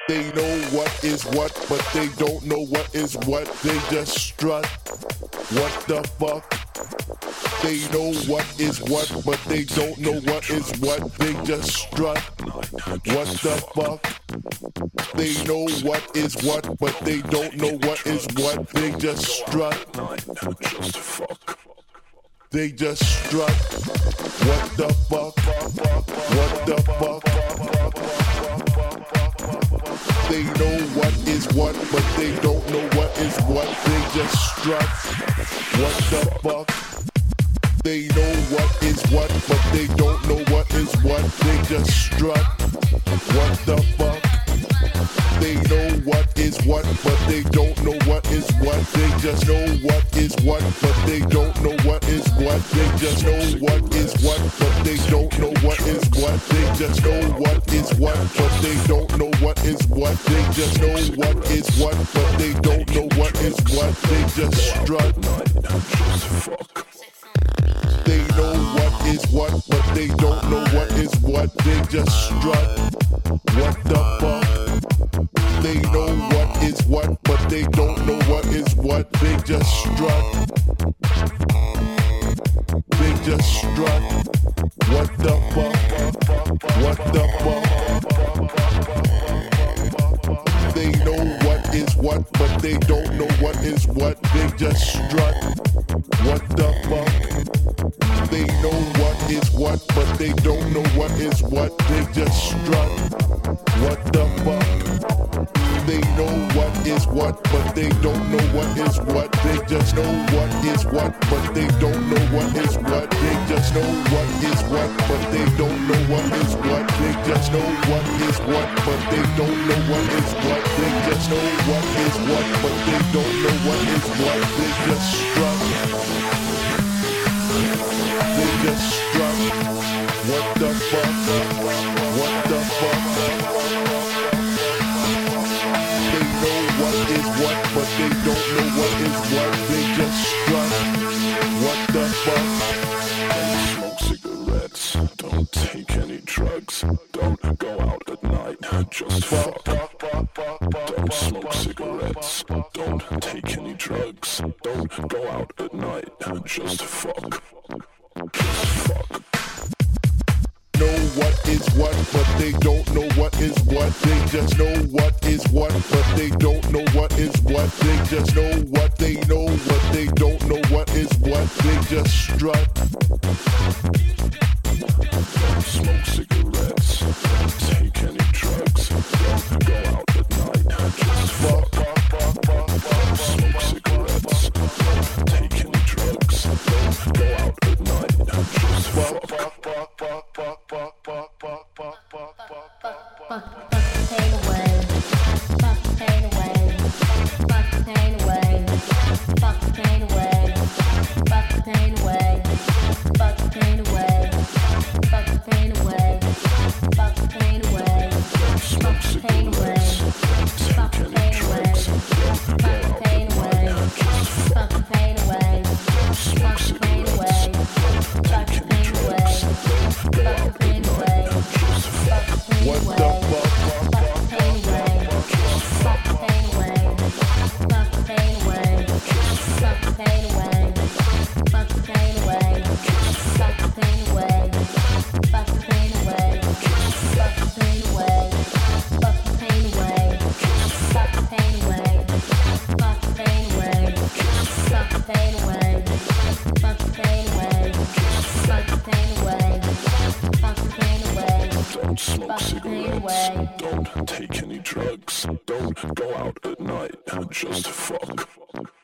They know what is what, but they don't know what is what. They just strut. What the fuck? They know what is what, but they don't know what is what. They just strut. What the fuck? They know what is what, but they don't know what is what. They just strut. They just strut. What the fuck? What the fuck? They know what is what, but they don't know what is what. They just strut. What the fuck? They know what is what, but they don't know what is what. They just strut. What the fuck? They know what is what, but they don't know what is what. They just know what is what, but they don't know what is what. They just know what is what, but they don't know what is what. They just know what is what, but they don't know what is what. They just know what is what, but they don't know what is what. They just strut. They know what is what, but they don't know what is what. They just strut. What the fuck? They know what is what, but they don't know what is what. They just strut. They just strut. What the fuck? What the fuck? They know what is what, but they don't know what is what. They just strut. What the fuck? They know what is what, but they don't know what is what. They just strut. What the fuck? They know what is what, but they don't know what is what. They just know what is what, but they don't know what is what. They just know what is what, but they don't know what is what. They just know what is what, but they don't know what is what. They just know what is what, but they don't know what is what. They just strut. They just strut. What the fuck? What the fuck? They know what is what, but they don't know what is what. They just strut. What the fuck? Don't smoke cigarettes. Don't take any drugs. Don't go out at night. Just fuck. Don't smoke cigarettes. Don't take any drugs. Don't go out at night. Just fuck. Just fuck. Know what is what, but they don't know what is what. They just know what is what, but they don't know what is what. They just know what they know, but they don't know what is what. They just strut. Don't smoke cigarettes. Don't take any drugs. Don't go out at night. Just fuck. Don't smoke cigarettes. Don't take any drugs. Don't go out at night. Just fuck. Fuck the pain away. Fuck the pain away. Fuck the pain away. Fuck the pain away. Fuck the pain away. Fuck the pain away. Fuck the pain away. Fuck the pain away. Fuck the pain away. Fuck the pain away. Fuck the pain away. Fuck the pain away. Fuck the pain away. Fuck the pain away. Fuck the pain away. What the fuck? Don't smoke cigarettes. Don't take any drugs. Don't go out at night. Just fuck.